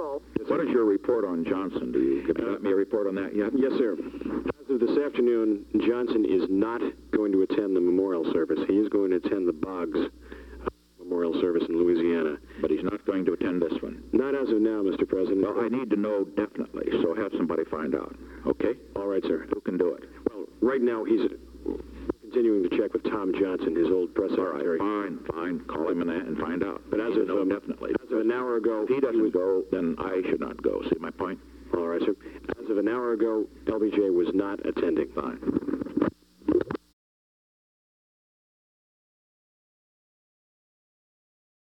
full. What is your report on Johnson? Do you got me a report on that yet? Yes, sir. As of this afternoon, Johnson is not going to attend the memorial service. He is going to attend the Boggs memorial service in Louisiana. But he's not going to attend this one. Not as of now, Mr. President. Well, I need to know definitely, so have somebody find out. Okay? All right, sir. Who can do it? Well, right now he's continuing to check with Tom Johnson, his old press secretary. All right, fine. Call him and find out. But as of definitely. as of an hour ago, If he doesn't go, then I should not go. See my point? All right, sir. As of an hour ago, LBJ was not attending. Fine.